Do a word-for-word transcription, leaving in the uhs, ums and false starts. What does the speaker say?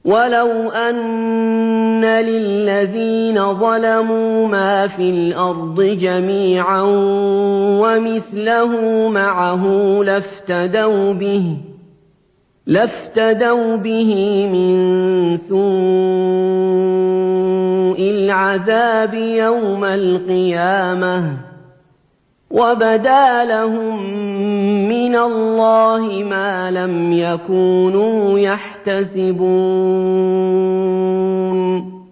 وَلَوْ أَنَّ لِلَّذِينَ ظَلَمُوا مَا فِي الْأَرْضِ جَمِيعًا وَمِثْلَهُ مَعَهُ لَافْتَدَوْا بِهِ لَافْتَدَوْا بِهِ مِن سُوءِ الْعَذَابِ يَوْمَ الْقِيَامَةِ ۚ وَبَدَا لَهُم مِّنَ اللَّهِ مَا لَمْ يَكُونُوا يَحْتَسِبُونَ